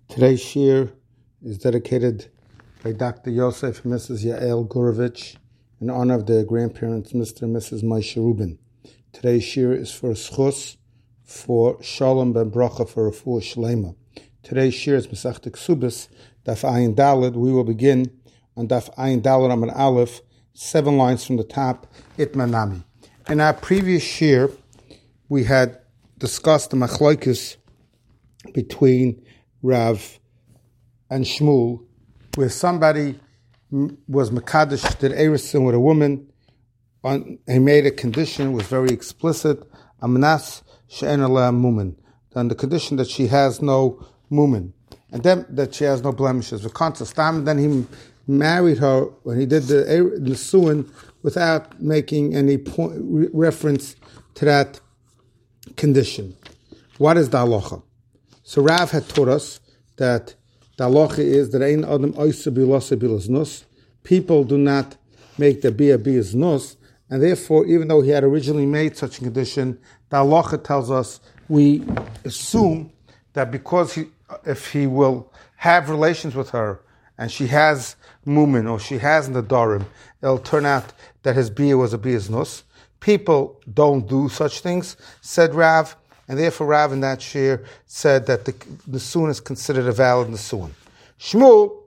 Today's shir is dedicated by Dr. Yosef and Mrs. Yael Gurovich in honor of their grandparents, Mr. and Mrs. Moshe Rubin. Today's shir is for schus, for shalom ben bracha, for refuah shlema. Today's shir is Masechta Ksubis, Daf Ayin Daled. We will begin on Daf Ayin Daled Amud Aleph, 7 lines from the top, Itman Nami. In our previous shir, we had discussed the machlokes between Rav and Shmuel, where somebody was Mekadesh, did Erusin with a woman, he made a condition, was very explicit, Amnas she'en aleh mumen, on the condition that she has no mumen, and then that she has no blemishes. And then he married her when he did the Nesuin without making any reference to that condition. What is the halacha? So Rav had taught us that the halacha is that ein adam oisa bilasa bilaznus. People do not make the bia bilaznus, and therefore, even though he had originally made such a condition, the halacha tells us we assume that because if he will have relations with her and she has mumin or she has nadarim, it'll turn out that his bia was a bilaznus. People don't do such things, said Rav. And therefore, Rav in that shir said that the Nesuin is considered a valid Nesuin. Shmuel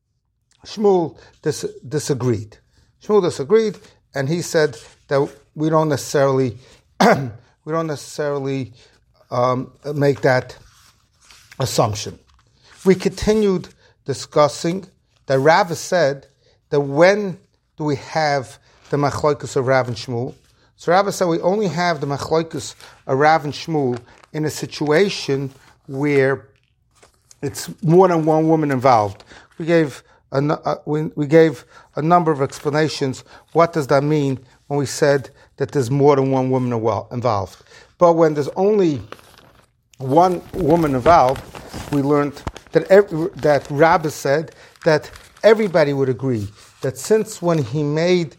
disagreed. Shmuel disagreed, and he said that we don't necessarily make that assumption. We continued discussing that Rav said that when do we have the machlokes of Rav and Shmuel? So Rabbi said we only have the machlokes of Rav and Shmuel in a situation where it's more than one woman involved. We gave a number of explanations. What does that mean when we said that there's more than one woman involved? But when there's only one woman involved, we learned that Rabbi said that everybody would agree that since when he made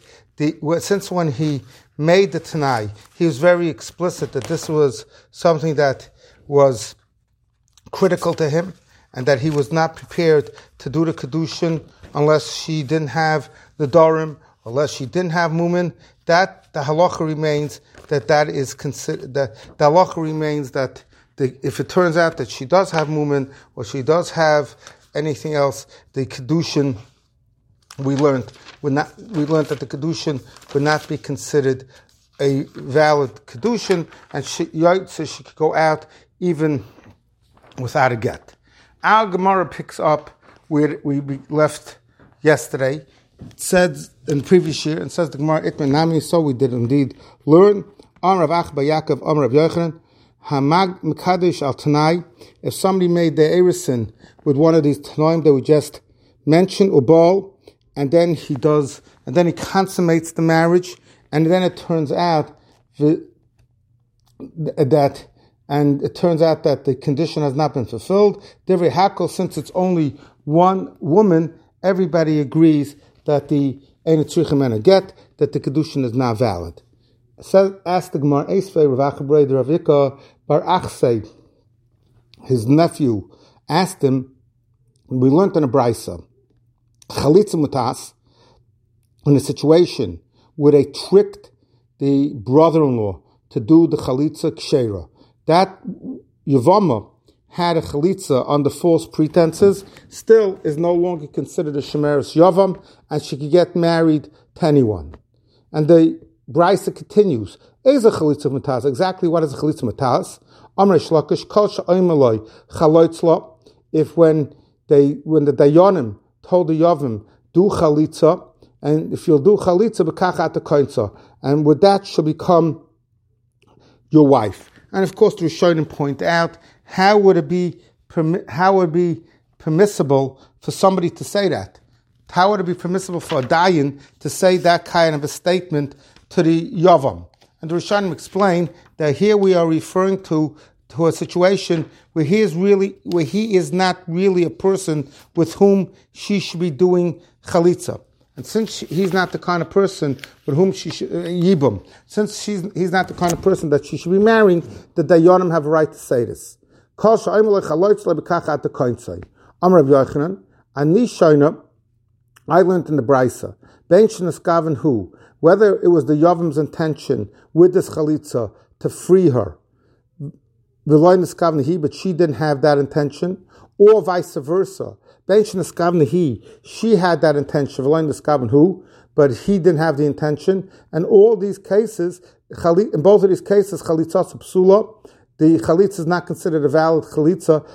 the Tanai, he was very explicit that this was something that was critical to him and that he was not prepared to do the Kedushin unless she didn't have the Dorim, unless she didn't have Mumin. That the halacha remains that is considered, that the halacha remains that if it turns out that she does have Mumin or she does have anything else, the Kedushin we learned that the Kedushin would not be considered a valid Kedushin, and she could go out even without a get. Our Gemara picks up where we left yesterday. It says in the previous year, and says the Gemara, Itman Nami, so we did indeed learn. Amar Rav Achba Yaakov, Amar Rav Yochanan, Hamag Mekadesh al Tanai, if somebody made the Erusin with one of these Tanaim that we just mentioned, Ubal, and then he consummates the marriage, and then it turns out that the condition has not been fulfilled. Divrei Hakol, since it's only one woman, everybody agrees that the Ein Tzrichim and a get, that the Kedushin is not valid. So asked the Gemara, Eisvei Rav Achabrei Rav Yika Bar Achsei, his nephew, asked him, we learned in a Brisa, Chalitza Mutas, in a situation where they tricked the brother-in-law to do the Chalitza Kshera. That Yavama had a Chalitza under false pretenses, still is no longer considered a Shemeres Yavam, and she could get married to anyone. And the Brisa continues, is a Chalitza Mutas, exactly what is a Chalitza Mutas? Amrei Shlakish, Kol Sha'im Eloi, Chaloitzla, if when the Dayanim told the Yavim, do Chalitza, and if you'll do Chalitza, B'kachat the Koinza, and with that she'll become your wife. And of course, the Rishonim point out, how would it be permissible for somebody to say that? How would it be permissible for a Dayan to say that kind of a statement to the Yavam? And the Rishonim explain that here we are referring to a situation where he is not really a person with whom she should be doing chalitza. And since he's not the kind of person with whom she should, yibum, since he's not the kind of person that she should be marrying, the dayanim have a right to say this. Amar Rav Yochanan, Ani Shaina, I learned in the Brisa, Ben Sheneskaven Hu, whether it was the Yavim's intention with this chalitza to free her, but she didn't have that intention, or vice versa. Ben Sheneskaven He, she had that intention, Hu, but he didn't have the intention. And all these cases, in both of these cases, chalitza psula, the chalitza is not considered a valid chalitza.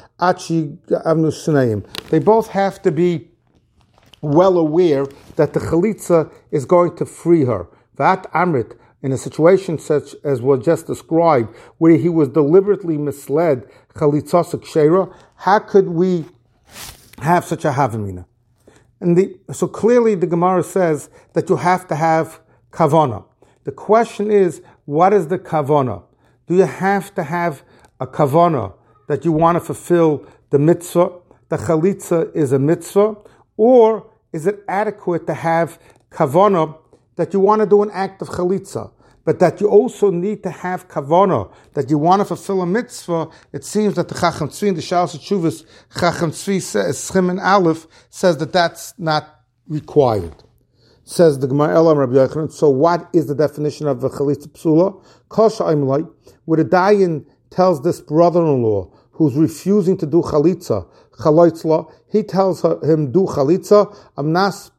They both have to be well aware that the chalitza is going to free her. That amrit, in a situation such as was just described, where he was deliberately misled, chalitza kshera, how could we have such a havamina? So clearly the Gemara says that you have to have kavana. The question is, what is the kavana? Do you have to have a kavana that you want to fulfill the mitzvah? The chalitza is a mitzvah, or is it adequate to have kavana that you want to do an act of chalitza, but that you also need to have kavana that you want to fulfill a mitzvah? It seems that the Chacham Tzvi in the Shalos Teshuvos, Chacham Tzvi says, Schim Aleph says that that's not required. Says the Gemara Elam Rabbi Yochanan. So what is the definition of a chalitza psula? Kol sha'imlai, where the dayan tells this brother-in-law who's refusing to do chalitza, he tells him do chalitza, amnas.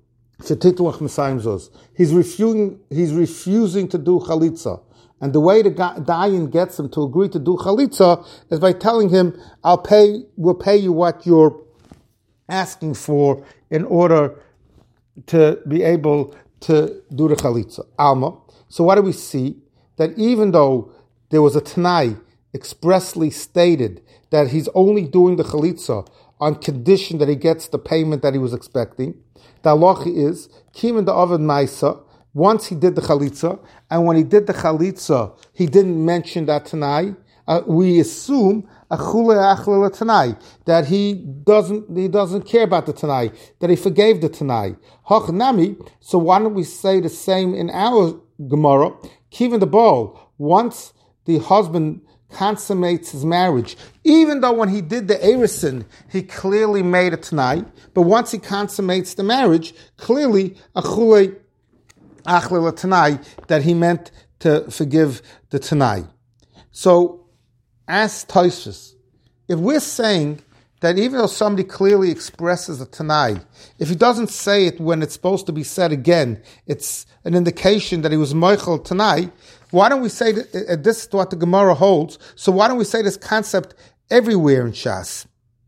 He's refusing to do chalitza. And the way the dayan gets him to agree to do chalitza is by telling him, we'll pay you what you're asking for in order to be able to do the chalitza. Alma. So what do we see? That even though there was a Tanai expressly stated that he's only doing the chalitza on condition that he gets the payment that he was expecting, the halacha is, Kimin the Ovid Maisa, once he did the chalitza, and when he did the chalitza, he didn't mention that Tanai, we assume Tanai, that he doesn't care about the Tanai, that he forgave the Tanai. Hachnami, so why don't we say the same in our Gemara? Kimin the Baal, once the husband consummates his marriage, even though when he did the Erison, he clearly made a Tanai, but once he consummates the marriage, clearly Achule Achle Tanai, that he meant to forgive the Tanai. So, ask Tosfos, if we're saying that even though somebody clearly expresses a Tanai, if he doesn't say it when it's supposed to be said again, it's an indication that he was Moichel Tanai, why don't we say that this is what the Gemara holds, so why don't we say this concept everywhere in Shas?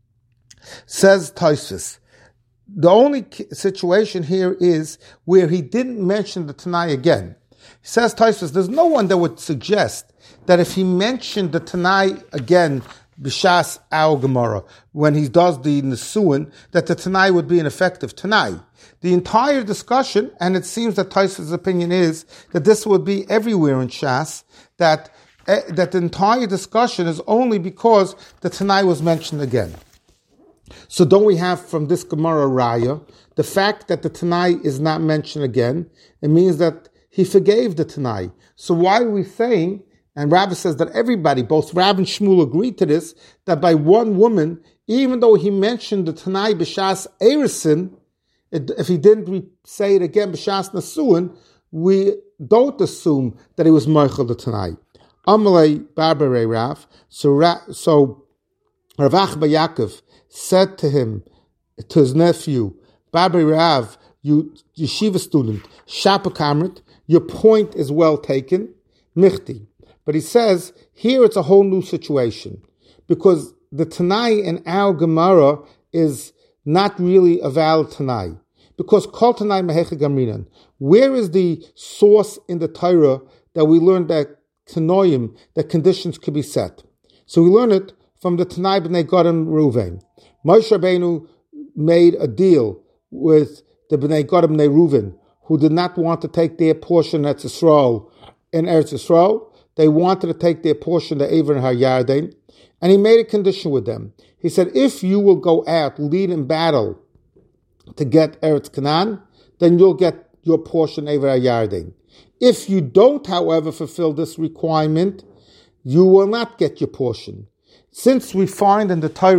Says Tosfos, the only situation here is where he didn't mention the Tanai again. Says Tosfos, there's no one that would suggest that if he mentioned the Tanai again, B'Shas our Gemara, when he does the Nesuin, that the Tanai would be an effective Tanai. The entire discussion, and it seems that Tosfos' opinion is that this would be everywhere in Shas, that the entire discussion is only because the Tanai was mentioned again. So don't we have from this Gemara Raya, the fact that the Tanai is not mentioned again, it means that he forgave the Tanai. So why are we saying, and Rabbi says that everybody, both Rab and Shmuel agreed to this, that by one woman, even though he mentioned the Tanai B'Shas Erison, if he didn't say it again B'Shas Nasuin, we don't assume that he was Moichel the Tanai. Amalei Barbare Rav, so Rav Achba Yaakov said to him, to his nephew, Barbare Rav, you yeshiva student, Shapa Kamrit, your point is well taken, Michti. But he says, here it's a whole new situation, because the Tanai in our Gemara is not really a valid Tanai. Because Kol Tanai Mehecha Gamrinan, where is the source in the Torah that we learned that Tanoim, that conditions could be set? So we learn it from the Tanai B'nai Gad and Reuven. Moshe Rabbeinu made a deal with the B'nai Gad and B'nai Reuven, who did not want to take their portion at Yisrael in Eretz Yisrael. They wanted to take their portion, the Aver and HaYarden, and he made a condition with them. He said, if you will go out, lead in battle to get Eretz Canaan, then you'll get your portion, Aver HaYarden. If you don't, however, fulfill this requirement, you will not get your portion. Since we find in the Torah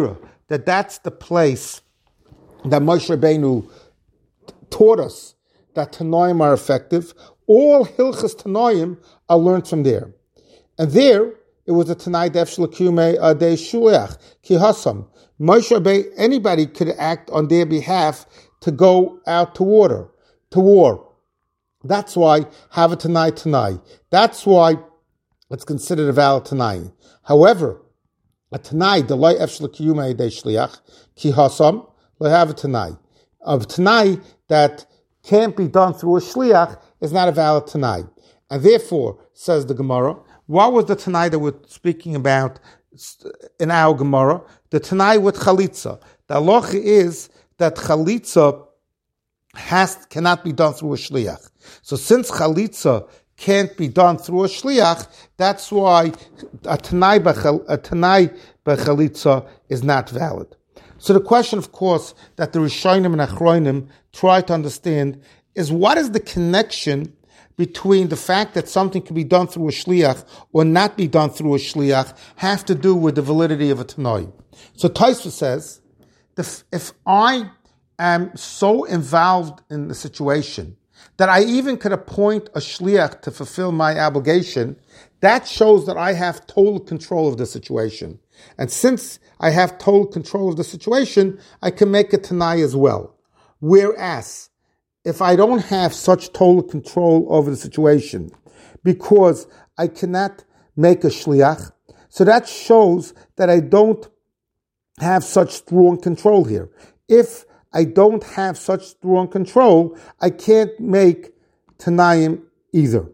that that's the place that Moshe Rabbeinu taught us that Tanoim are effective. All Hilchas Tanoim are learned from there. And there, it was a Tanai Defshel Kume De Shuliach, Ki Hasam. Moshe Rabbeinu, anybody could act on their behalf to go out to war. That's why have a Tanai. That's why it's considered a valid Tanai. However, a Tanai, the Loi Efshel Kume De Shliach, Ki Hasam, will have a Tanai. A Tanai that can't be done through a Shliach is not a valid Tanai. And therefore, says the Gemara, what was the Tanai that we're speaking about in our Gemara? The Tanai with Chalitza. The halacha is that Chalitza cannot be done through a Shliach. So since Chalitza can't be done through a Shliach, that's why a Tanai b'Chalitza is not valid. So the question, of course, that the Rishonim and Achronim try to understand is what is the connection between the fact that something can be done through a shliach or not be done through a shliach have to do with the validity of a tanoi. So Tosfos says, if I am so involved in the situation that I even could appoint a shliach to fulfill my obligation, that shows that I have total control of the situation. And since I have total control of the situation, I can make a tanai as well. Whereas, if I don't have such total control over the situation, because I cannot make a shliach, so that shows that I don't have such strong control here. If I don't have such strong control, I can't make Tanayim either.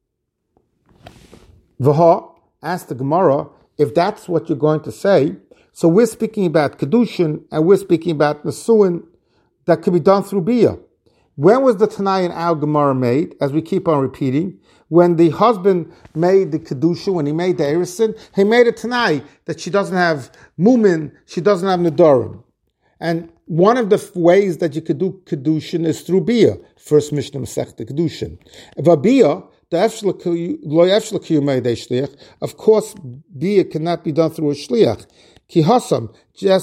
Vaha, asked the Gemara, if that's what you're going to say, so we're speaking about Kedushin, and we're speaking about Nesuin, that could be done through Biyah. When was the Tanai in our Gemara made? As we keep on repeating, when the husband made the Kedusha, when he made the Erisin, he made a Tanai that she doesn't have Mumin, she doesn't have Nedarim. And one of the ways that you could do Kedushin is through Biyah. First Mishnah Masechta Kedushin. V'Biyah, of course, Biyah cannot be done through a Shliach. Ki Hasam,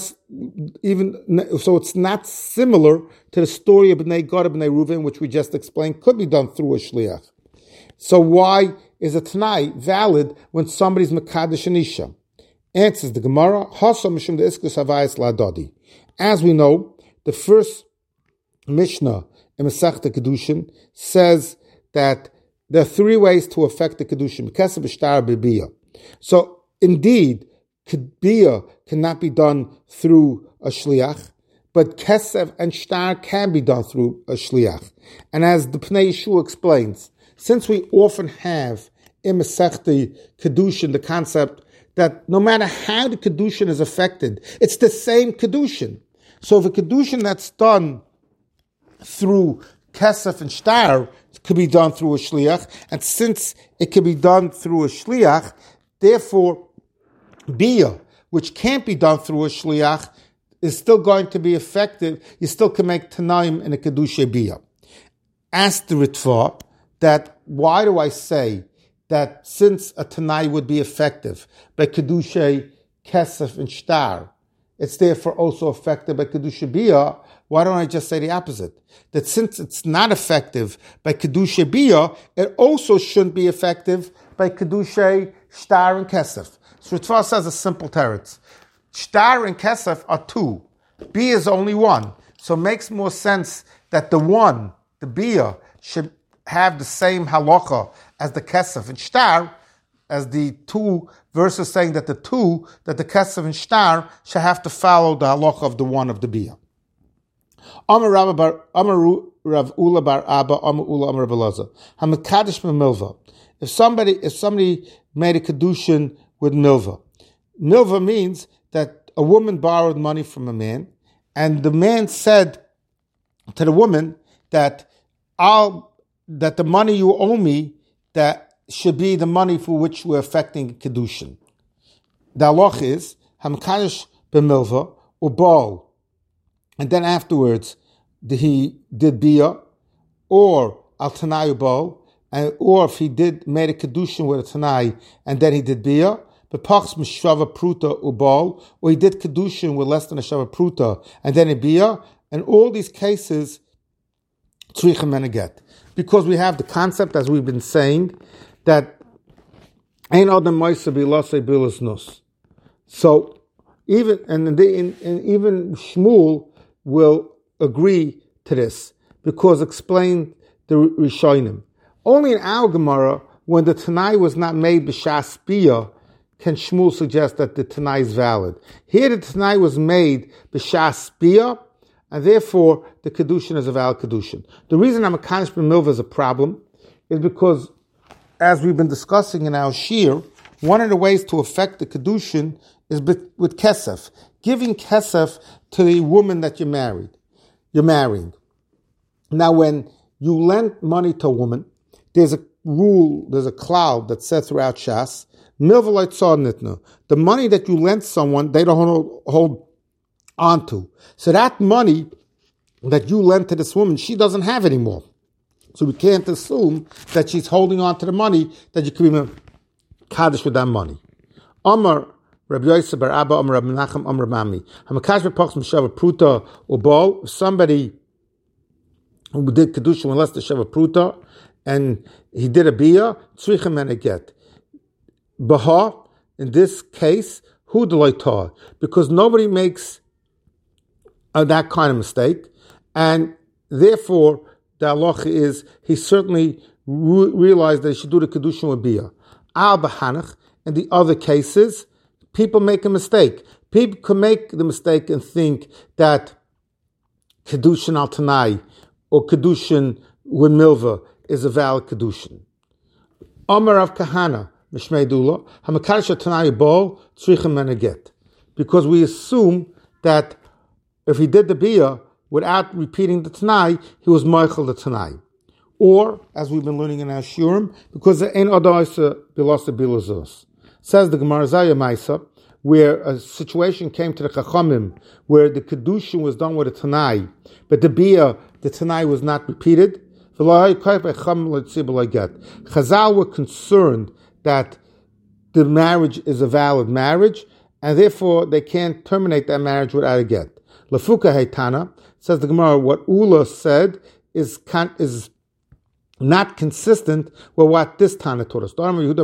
so it's not similar to the story of Bnei Gad and Bnei Reuven, which we just explained, could be done through a shliach. So why is a Tanai valid when somebody's Mekadesh and Isha? Answers the Gemara, Hasam Mishum de Iskus Havayis Ladodi. As we know, the first Mishnah in Masechta Kedushin says that there are three ways to affect the Kedushin. Kesef, B'shtar, B'biyah. So indeed, Biyah cannot be done through a shliach, but kesef and shtar can be done through a shliach. And as the Pnei Yeshua explains, since we often have in Masechta Kedushin the concept that no matter how the Kedushin is affected, it's the same Kedushin. So if a Kedushin that's done through kesef and shtar could be done through a shliach, and since it can be done through a shliach, therefore Biyah, which can't be done through a shliach, is still going to be effective. You still can make Tanaim in a Kedusha Biyah. Ask the Ritva that why do I say that since a Tanai would be effective by Kedusha, Kesef, and Shtar, it's therefore also effective by Kedusha Biyah, why don't I just say the opposite? That since it's not effective by Kedusha Biyah, it also shouldn't be effective by Kedusha, Shtar, and Kesef. So Ritva says a simple teretz. Shtar and Kesef are two. Biyah is only one. So it makes more sense that the one, the Biyah, should have the same halacha as the Kesef and Shtar, as the two verses saying that the Kesef and Shtar should have to follow the halacha of the one of the Biyah. Amar Rav Ula bar Abba, Amar Ula Amar Rav Elazar. Hamikadosh b'milva. If somebody made a kedushin with milva. Milva means that a woman borrowed money from a man, and the man said to the woman that the money you owe me that should be the money for which we're affecting kedushin. The halach is hamkadosh b'milva ubal, and then afterwards he did biyah or al tanai ubal, or if he made a kedushin with a tanai and then he did biyah. bepachs mishava pruta ubal, or he did kedushin with less than a shava pruta, and then a bia, and all these cases, tzrichem and a get. Because we have the concept, as we've been saying, that ein adam ma'aser bilasei bilas nus. So even even Shmuel will agree to this because explain the Rishonim. Only in our Gemara, when the Tanai was not made b'shas bia, can Shmuel suggest that the Tanai is valid. Here the Tanai was made b'shas bia, and therefore the Kedushin is a valid Kedushin. The reason I'm a Kaddish b'milva is a problem is because, as we've been discussing in our Shir, one of the ways to affect the Kedushin is with kesef, giving kesef to the woman that you're marrying. Now, when you lend money to a woman, there's a rule, there's a cloud that says throughout Shas, the money that you lend someone, they don't hold on to. So that money that you lent to this woman, she doesn't have anymore. So we can't assume that she's holding on to the money, that you can be Kaddish with that money. Amar Rabbi Yosef bar Abba, Amar Rabbi Menachem, Amar Mami. Hamakash b'pachs m'shava pruta ubal. Somebody who did kedusha with less than shava pruta, and he did a bia, tzrichem and a get. Baha, in this case, who deloitah? Because nobody makes that kind of mistake, and therefore the halacha is he certainly realized that he should do the kedusha with bia. Al b'hanach, in the other cases, people make a mistake. People can make the mistake and think that kedushin al tanai or kedushin with milva is a valid kedushin. Amar of kahana mishmei dula hamakadosh tanai bol tzrichem and a get, because we assume that if he did the bia without repeating the tanai, he was meichel the tanai. Or, as we've been learning in our shurim, because there ain't odaisa bilasa bilazos. Says the Gemara Zaya Maisa, where a situation came to the Chachamim, where the kedushin was done with a tanai, but the bia, the tanai was not repeated. Chazal were concerned that the marriage is a valid marriage, and therefore they can't terminate that marriage without a get. Lafuka Haitana, says the Gemara, what Ula said is not consistent with what this Tana taught us.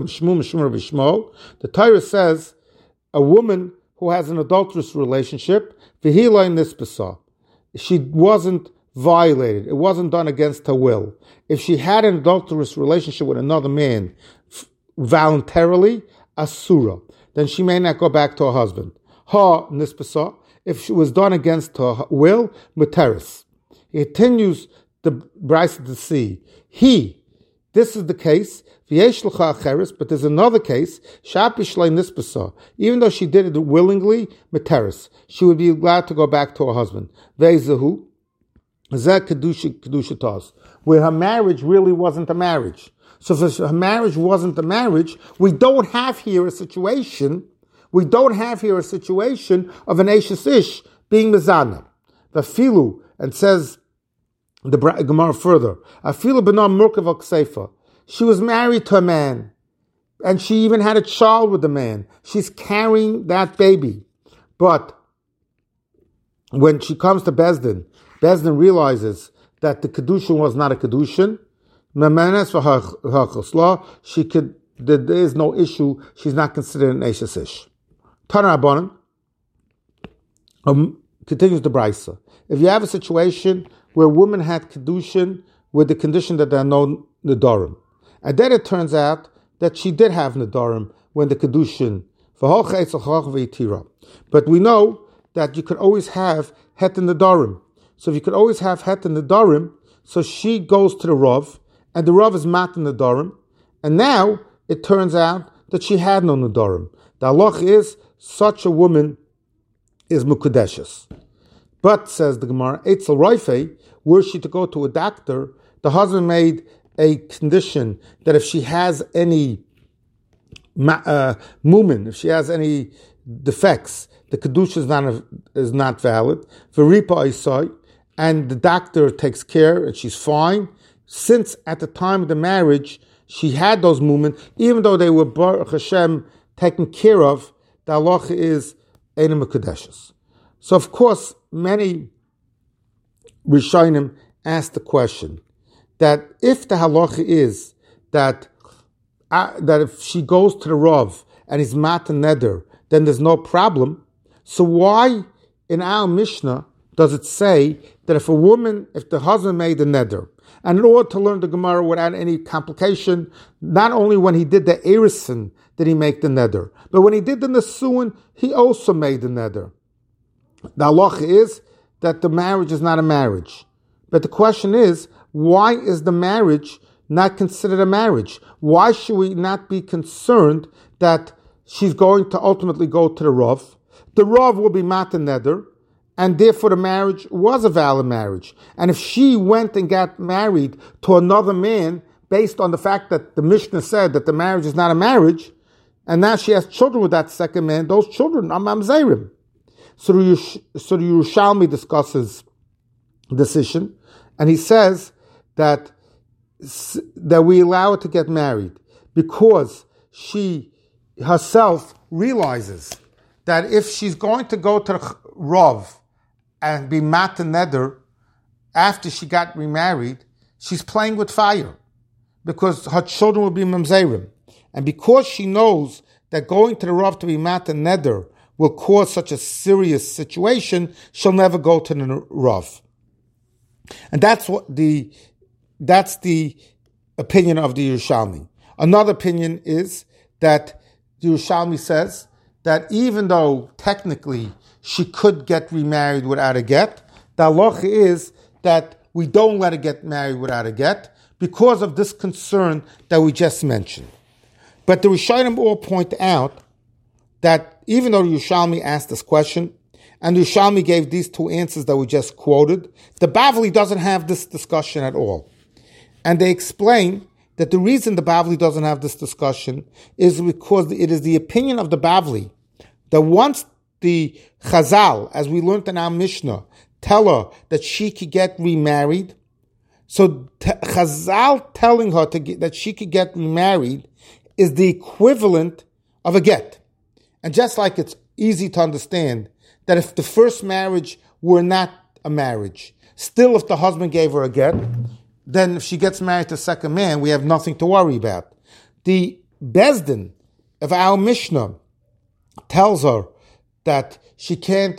The Torah says a woman who has an adulterous relationship, she wasn't violated. It wasn't done against her will. If she had an adulterous relationship with another man voluntarily, asura, then she may not go back to her husband. Ha nispasa, if it was done against her will, muteris. He continues the Brisa to see. This is the case, but there's another case, even though she did it willingly, muteris, she would be glad to go back to her husband. Ve'zehu, where her marriage really wasn't a marriage. So if her marriage wasn't a marriage, we don't have here a situation of an Eishes Ish being mezana. The filu, and says the Gemara further, afilu b'nam murkav al kseifa. She was married to a man, and she even had a child with the man. She's carrying that baby. But when she comes to Bezdin realizes that the kedushin was not a kedushin. There is no issue. She's not considered an Eishes Ish. Tana Rabbanan continues the Brisa. If you have a situation where a woman had kedushin with the condition that there are no nedarim, and then it turns out that she did have nedarim when the kedushin. But we know that you could always have het in nedarim. So if you could always have het in nedarim, so she goes to the Rav, and the Rav is mat in nedarim, and now it turns out that she had no nedarim. The halach is such a woman is mukadeshes. But, says the Gemara, Eitzel Roife, were she to go to a doctor, the husband made a condition that if she has any mumin, if she has any defects, the kedusha is not valid. V'ripa isai, and the doctor takes care and she's fine. Since at the time of the marriage she had those mumin, even though they were Baruch Hashem taken care of, the halacha is Eina Mekudeshes. So of course, many Rishonim ask the question that if the halacha is that if she goes to the Rav and he's matan neder, then there's no problem. So why in our Mishnah does it say that if the husband made the neder, and in order to learn the Gemara without any complication, not only when he did the Erison did he make the neder, but when he did the Nesuin, he also made the neder. The halacha is that the marriage is not a marriage. But the question is, why is the marriage not considered a marriage? Why should we not be concerned that she's going to ultimately go to the Rav? The Rav will be matan neder, and therefore the marriage was a valid marriage. And if she went and got married to another man based on the fact that the Mishnah said that the marriage is not a marriage, and now she has children with that second man, those children are mamzerim. So the Yerushalmi discusses this issue, and he says that we allow her to get married because she herself realizes that if she's going to go to the Rav and be matan neder after she got remarried, she's playing with fire because her children will be mamzerim. And because she knows that going to the Rav to be matan neder will cause such a serious situation, she'll never go to the Rav. And that's the opinion of the Yerushalmi. Another opinion is that the Yerushalmi says that even though technically she could get remarried without a get, the halacha is that we don't let her get married without a get because of this concern that we just mentioned. But the Rishonim all point out that even though Yerushalmi asked this question, and Yerushalmi gave these two answers that we just quoted, the Bavli doesn't have this discussion at all. And they explain that the reason the Bavli doesn't have this discussion is because it is the opinion of the Bavli that once the Chazal, as we learned in our Mishnah, tell her that she could get remarried, so Chazal telling her that she could get remarried is the equivalent of a get. And just like it's easy to understand that if the first marriage were not a marriage, still if the husband gave her a get, then if she gets married to a second man, we have nothing to worry about. The Bezdin of our Mishnah tells her that she could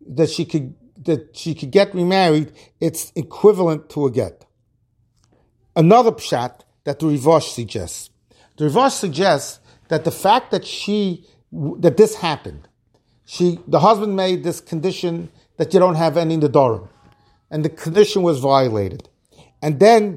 get remarried, it's equivalent to a get. Another pshat that the Rivosh suggests. The Rivosh suggests that the fact that this happened, the husband made this condition that you don't have any nedarim, and the condition was violated. And then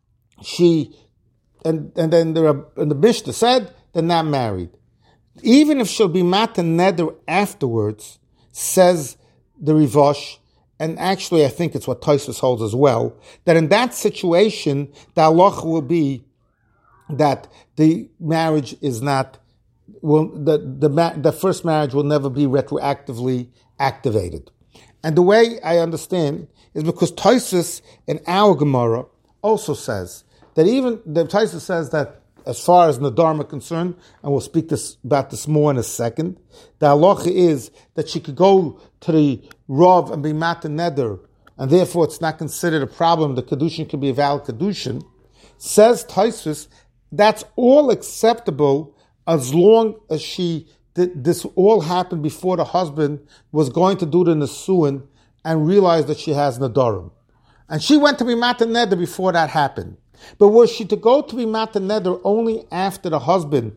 the Mishnah said they're not married. Even if she'll be matan neder afterwards, says the Rivosh, and actually I think it's what Tosfos holds as well, that in that situation, the halacha will be that the marriage is not, the first marriage will never be retroactively activated. And the way I understand is because Tosfos in our Gemara also says that even the Tosfos says that as far as Nadarim are concerned, and we'll speak about this more in a second, the halacha is that she could go to the Rav and be matan neder, and therefore it's not considered a problem. The kedushin could be a valid kedushin. Says Tosfos, that's all acceptable as long as this all happened before the husband was going to do the nesuin and realized that she has nadarim. And she went to be matan neder before that happened. But was she to go to be matan neder only after the husband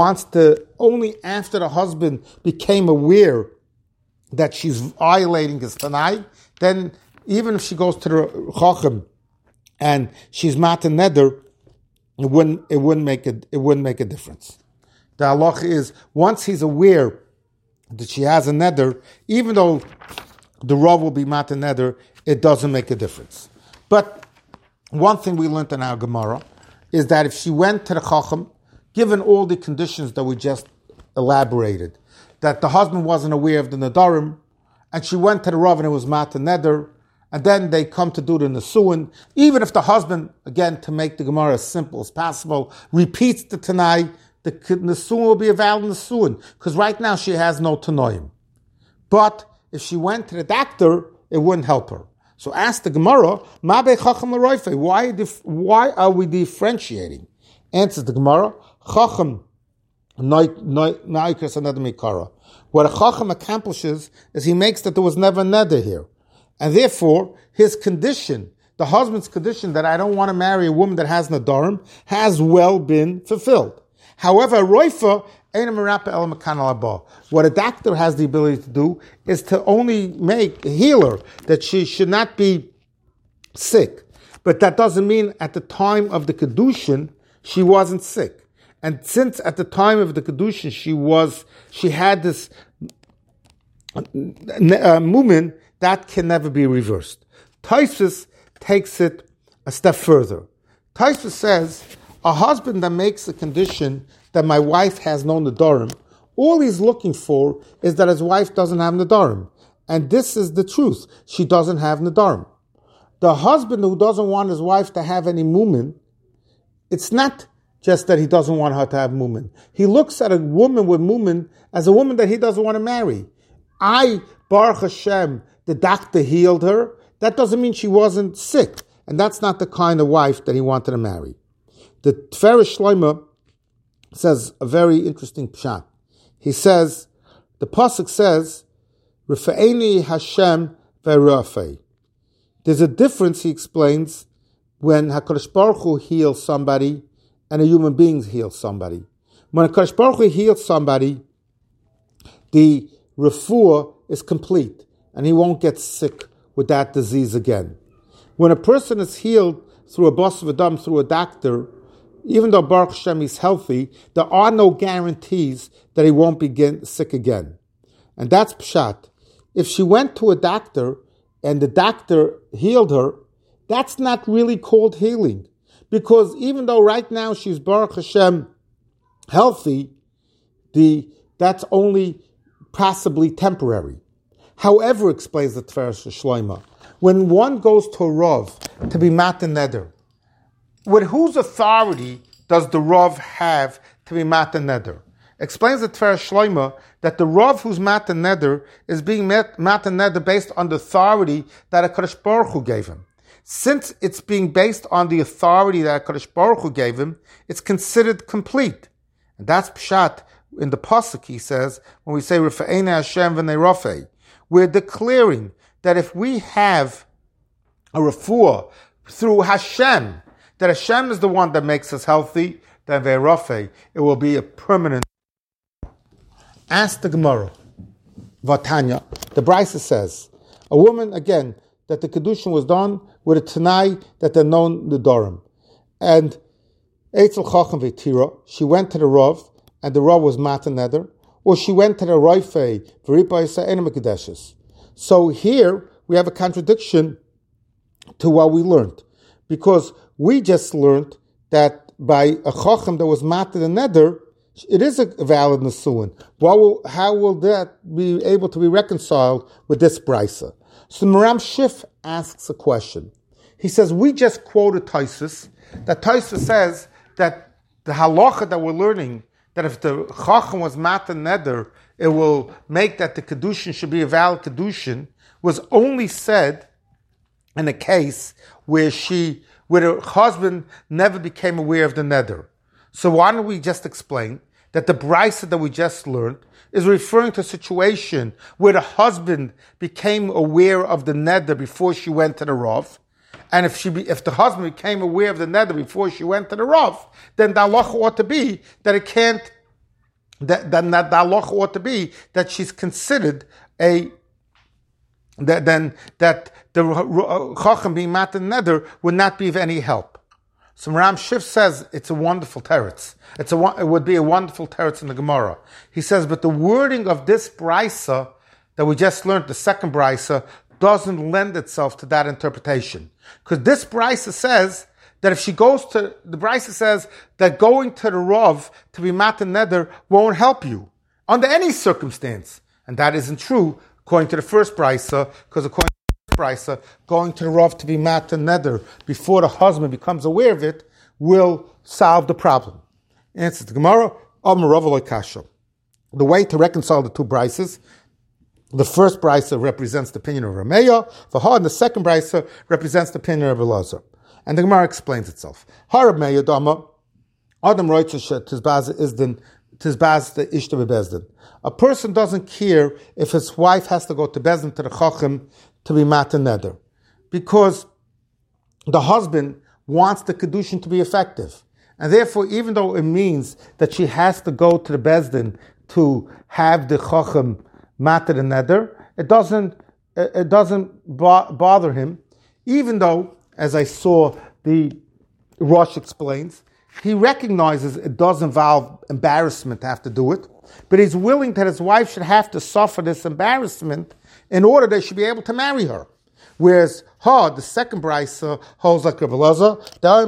became aware that she's violating his tanai, then even if she goes to the chacham and she's matan neder, it wouldn't make a difference. The halacha is, once he's aware that she has a neder, even though the Rav will be matan neder, it doesn't make a difference. But one thing we learned in our Gemara is that if she went to the Chacham, given all the conditions that we just elaborated, that the husband wasn't aware of the Nadarim, and she went to the Rav and it was matan neder, and then they come to do the Nesuin, even if the husband, again, to make the Gemara as simple as possible, repeats the Tanai, the Nesuin will be a valid Nesuin, because right now she has no Tanoim. But if she went to the doctor, it wouldn't help her. So ask the Gemara, why are we differentiating? Answers the Gemara, Chacham Naikras another Mikara. What a Chacham accomplishes is he makes that there was never neder here. And therefore, his condition, the husband's condition that I don't want to marry a woman that has Nadarim, has well been fulfilled. However, a Roifa, what a doctor has the ability to do is to only heal her, that she should not be sick. But that doesn't mean at the time of the Kedushin, she wasn't sick. And since at the time of the Kedushin, she had this mumin, that can never be reversed. Tosfos takes it a step further. Tosfos says, a husband that makes a condition that my wife has no Nadarim, all he's looking for is that his wife doesn't have Nadarim. And this is the truth. She doesn't have Nadarim. The husband who doesn't want his wife to have any mumin, it's not just that he doesn't want her to have mumin. He looks at a woman with mumin as a woman that he doesn't want to marry. Baruch Hashem, the doctor healed her. That doesn't mean she wasn't sick. And that's not the kind of wife that he wanted to marry. The Tiferes Shlomo says a very interesting pshat. He says, the pasuk says, Rifa'eni Hashem ve'rafei. There's a difference, he explains, when HaKadosh Baruch Hu heals somebody and a human being heals somebody. When HaKadosh Baruch Hu heals somebody, the refuah is complete, and he won't get sick with that disease again. When a person is healed through a bas v'dam, through a doctor, even though Baruch Hashem is healthy, there are no guarantees that he won't be sick again. And that's pshat. If she went to a doctor and the doctor healed her, that's not really called healing. Because even though right now she's Baruch Hashem healthy, that's only possibly temporary. However, explains the Tiferes Shlomo, when one goes to a Rav to be matan neder, with whose authority does the Rav have to be matan neder? Explains the Tiferes Shlomo that the Rav who's matan neder is being matan neder based on the authority that HaKadosh Baruch Hu gave him. Since it's being based on the authority that HaKadosh Baruch Hu gave him, it's considered complete. And that's pshat in the pasuk. He says, when we say Rifa'ena Hashem v'neirofei, we're declaring that if we have a refuah through Hashem, that Hashem is the one that makes us healthy, then ve'rofei, it will be a permanent. Ask the Gemara, Vatanya, the Brisa says, a woman, again, that the Kedushin was done with a Tanai that they're known Nedarim. And Eitzel Chacham V'tira, she went to the Rav, and the Rav was matan neder, or she went to the Roifei, V'ripa Yisa Enem Kedeshes. So here, we have a contradiction to what we learned. Because we just learned that by a Chacham that was matan neder, it is a valid Nesuin. How will that be able to be reconciled with this Brisa? So Maram Shif asks a question. He says, we just quoted Tosfos, that Tosfos says that the halacha that we're learning, that if the Chacham was matan neder, it will make that the Kedushin should be a valid Kedushin, was only said in a case where her husband never became aware of the neder. So why don't we just explain that the Brisa that we just learned is referring to a situation where the husband became aware of the neder before she went to the Rav, and if the husband became aware of the neder before she went to the Rav, then the halacha ought to be that it can't. That the halacha ought to be that she's considered that the Chacham being matan neder would not be of any help. So Ram Shif says it's a wonderful teretz. It would be a wonderful teretz in the Gemara. He says, but the wording of this brisa that we just learned, the second brisa, doesn't lend itself to that interpretation. Because this brisa says that if she goes to, the brisa says that going to the Rav to be matan neder won't help you under any circumstance. And that isn't true according to the first brisa, because according Brisa, going to the Rav to be matan neder before the husband becomes aware of it will solve the problem. Answer the Gemara, The way to reconcile the two brises, the first brisa represents the opinion of Rameya, and the second brisa represents the opinion of Elazar. And the Gemara explains itself. Harameya dama, Adam Roitzish Tizbaz Izdin, Tizbaz the Ishta Bezdin. A person doesn't care if his wife has to go to Bezdin, to the Chacham, to be Matan Neder, because the husband wants the Kedushin to be effective. And therefore, even though it means that she has to go to the Bezdin to have the Chacham Matan Neder, it doesn't bother him, even though, as I saw the Rosh explains, he recognizes it does involve embarrassment to have to do it, but he's willing that his wife should have to suffer this embarrassment in order they should be able to marry her. Whereas the second brisa holds like Rabbi Elazar,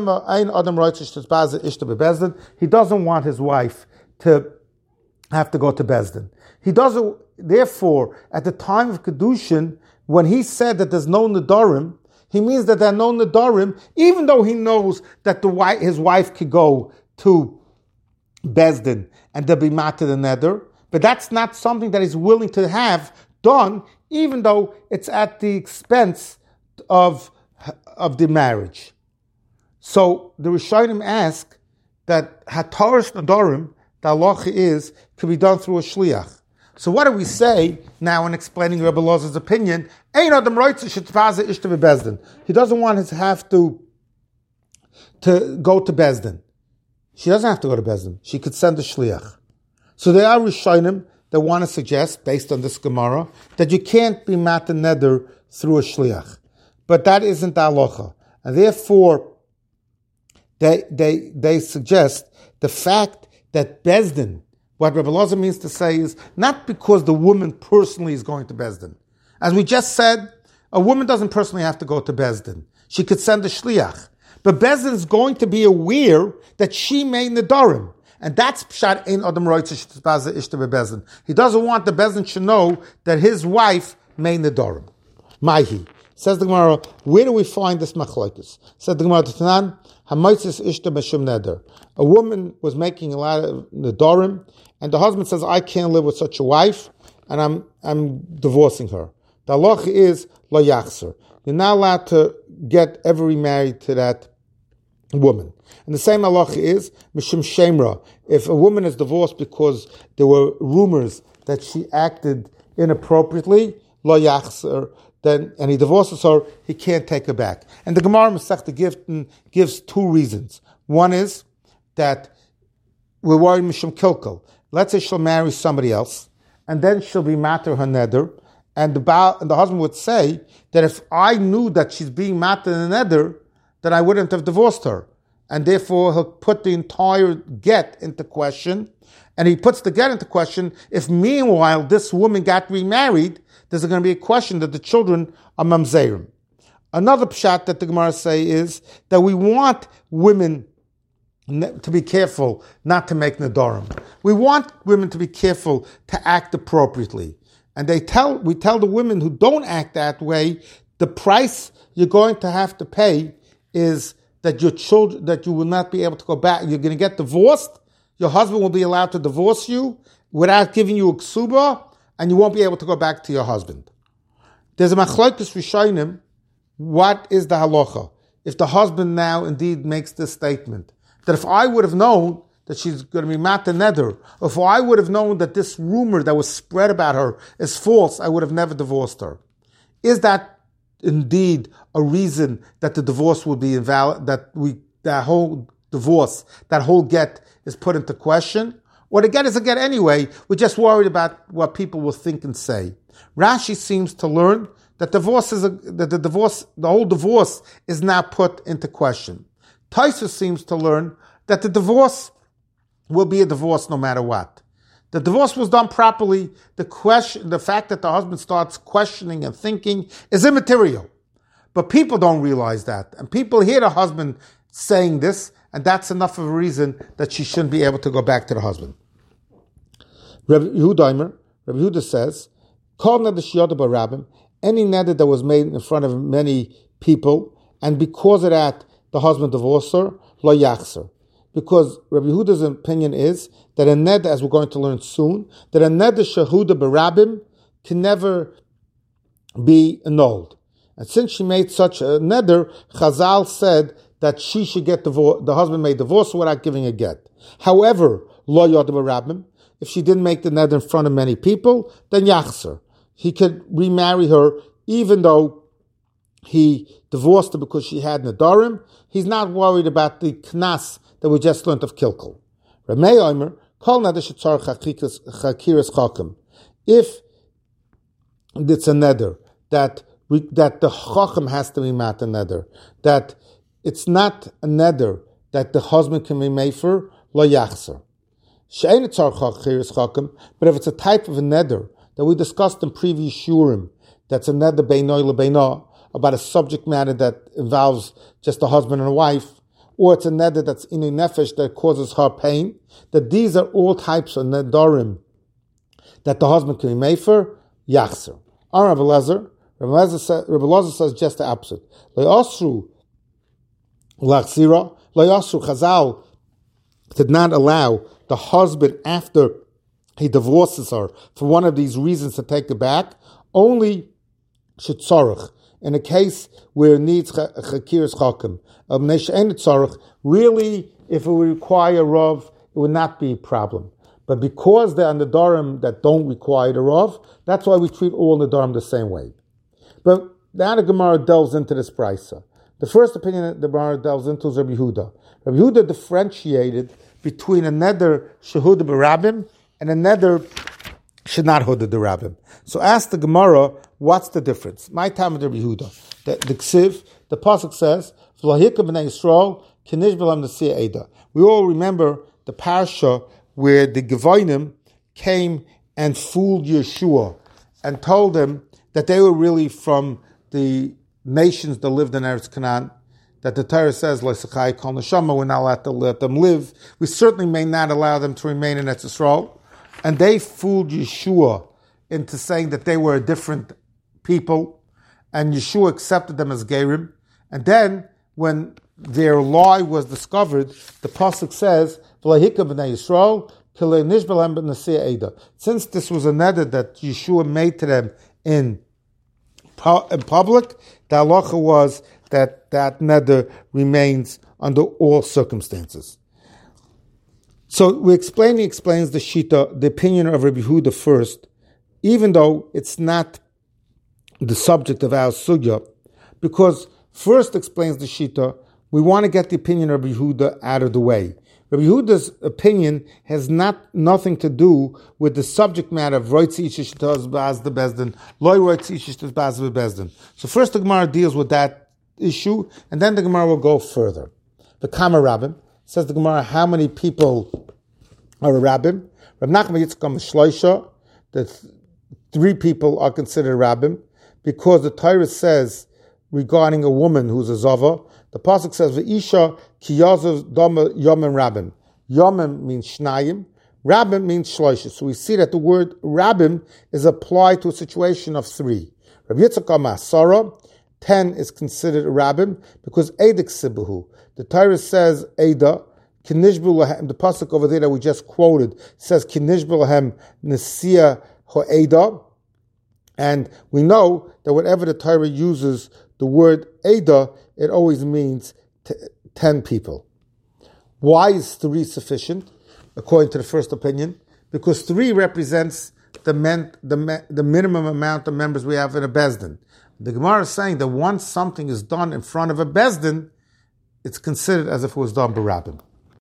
he doesn't want his wife to have to go to Bezdin. He doesn't, therefore, at the time of Kedushin, when he said that there's no Nedarim, he means that there are no Nedarim, even though he knows that his wife could go to Bezdin and there'll be Mata the Neder, but that's not something that he's willing to have done, even though it's at the expense of the marriage. So the Rishonim ask that Hataras Nedarim, the halacha could be done through a shliach. So what do we say now in explaining Rebbe Elazar's opinion? He doesn't want to have to go to Bezdin. She doesn't have to go to Bezdin. She could send a shliach. So there are Rishonim that want to suggest, based on this Gemara, that you can't be matan neder through a shliach. But that isn't the halacha. And therefore, they suggest the fact that Bezdin, what Rebbe Elazar means to say is not because the woman personally is going to Bezdin. As we just said, a woman doesn't personally have to go to Bezdin. She could send a shliach. But Bezdin is going to be aware that she made Nedarim. And that's Pshat Ein Adam Roitzish Tizbaz Ishta Bezdin. He doesn't want the Bezdin to know that his wife made Nedarim. Maihi. Says the Gemara, where do we find this machlokes? Said the Gemara, Tanan, Hamoitzis Ishta B'Shem Neder. A woman was making a lot of Nedarim, and the husband says, I can't live with such a wife, and I'm divorcing her. The halacha is lo yachzer. You're not allowed to get ever remarried to that woman. And the same halacha is mishum shemra. If a woman is divorced because there were rumors that she acted inappropriately, lo yachzer, and he divorces her, he can't take her back. And the Gemara Masechta Gittin gives two reasons. One is that we're worried mishum kilkel. Let's say she'll marry somebody else, and then she'll be matter her neder, and the husband would say that if I knew that she's being matter the neder, then I wouldn't have divorced her. And therefore, he'll put the entire get into question, and he puts the get into question if meanwhile this woman got remarried, there's going to be a question that the children are mamzerim. Another pshat that the Gemara say is that we want women to be careful not to make nedarim. We want women to be careful to act appropriately. And we tell the women who don't act that way, the price you're going to have to pay is that your children, that you will not be able to go back. You're going to get divorced. Your husband will be allowed to divorce you without giving you a ksuba, and you won't be able to go back to your husband. There's a machlokes rishonim. What is the halacha? If the husband now indeed makes this statement, that if I would have known that she's going to be mata neder, if I would have known that this rumor that was spread about her is false, I would have never divorced her. Is that indeed a reason that the divorce would be invalid, that whole divorce, that whole get is put into question? Or the get is a get anyway, we're just worried about what people will think and say. Rashi seems to learn that the whole divorce is now put into question. Tosfos seems to learn that the divorce will be a divorce no matter what. The divorce was done properly. The fact that the husband starts questioning and thinking is immaterial. But people don't realize that. And people hear the husband saying this, and that's enough of a reason that she shouldn't be able to go back to the husband. Rabbi Yehuda says, any neder that was made in front of many people, and because of that, the husband divorced her, lo yachzer. because Rabbi Yehuda's opinion is that a neder, as we're going to learn soon, that a neder shehuda berabim can never be annulled. And since she made such a neder, Chazal said that she should get divorced, the husband may divorce her without giving a get. However, lo yoda berabim, if she didn't make the neder in front of many people, then yachzer. He could remarry her even though he divorced her because she had nedarim. He's not worried about the knas that we just learned of kilkel. Ramei Omer, kol neder shetzarech chakiras chacham. If it's a neder that the chacham has to be mat a neder, that it's not a neder that the husband can be mefer, lo yachzer. She'ein tzarech chakiras chacham, but if it's a type of a neder that we discussed in previous shurim, that's a neder beinoi lebeinah, about a subject matter that involves just a husband and a wife, or it's a neder that's in a nefesh that causes her pain, that these are all types of nedarim that the husband can be made for, yachzer. Rabbi Elazar says just the opposite. Lo yasru Chazal did not allow the husband, after he divorces her, for one of these reasons to take it back, only shetzorach, in a case where it needs chakiras chacham. Really, if it would require rav, it would not be a problem. But because they're on the nedarim that don't require the rav, that's why we treat all nedarim the same way. But now the Gemara delves into this brisa. The first opinion that the Gemara delves into is Rabbi Yehuda. Rabbi Yehuda differentiated between a neder shehuda berabim and a neder should not huda derabim. So ask the Gemara, what's the difference? My time with Rabbi Yehuda. The ksiv, the pasuk says, "V'lahika b'nei Yisrael k'nish b'lam nasiya eda." We all remember the parsha where the Gevonim came and fooled Yeshua and told him that they were really from the nations that lived in Eretz Canaan. That the Torah says, "L'sachai kol neshama," we're not allowed to let them live. We certainly may not allow them to remain in Eretz Yisrael. And they fooled Yeshua into saying that they were a different people, and Yeshua accepted them as Gerim. And then, when their lie was discovered, the pasuk says, "V'lahika b'nei Yisrael k'leinish b'lam b'nasiya eda." Since this was a neder that Yeshua made to them in public, the halacha was that neder remains under all circumstances. So he explains the shita, the opinion of Rabbi Yehuda first, even though it's not the subject of our sugya, because first explains the shita, we want to get the opinion of Rabbi Yehuda out of the way. Rabbi Yehuda's opinion has nothing to do with the subject matter of roitzi ishish baz the bezdin, loy roitzi ishish baz the bezdin. So first the Gemara deals with that issue, and then the Gemara will go further. The Kama Rabbim, says the Gemara, how many people are a rabbim? Rav Nachman Yitzchak Shloisha, that 3 people are considered rabbim, because the Torah says regarding a woman who's a zava, the pasuk says V'isha ki yazav dama yomim rabbim. Yomim means shnayim, rabbim means shloisha. So we see that the word rabbim is applied to a situation of 3. Rav Yitzchak Masara, 10 is considered a rabbim because edik sibuhu. The Torah says Eda, Kinishbu Lahem, the pasuk over there that we just quoted says Kinishbu Lahem Nasiya Ho'eda, and we know that whenever the Torah uses the word Eda, it always means 10 people. Why is 3 sufficient, according to the first opinion? Because 3 represents the minimum amount of members we have in a Bezdin. The Gemara is saying that once something is done in front of a Bezdin, it's considered as if it was done by Rabbim.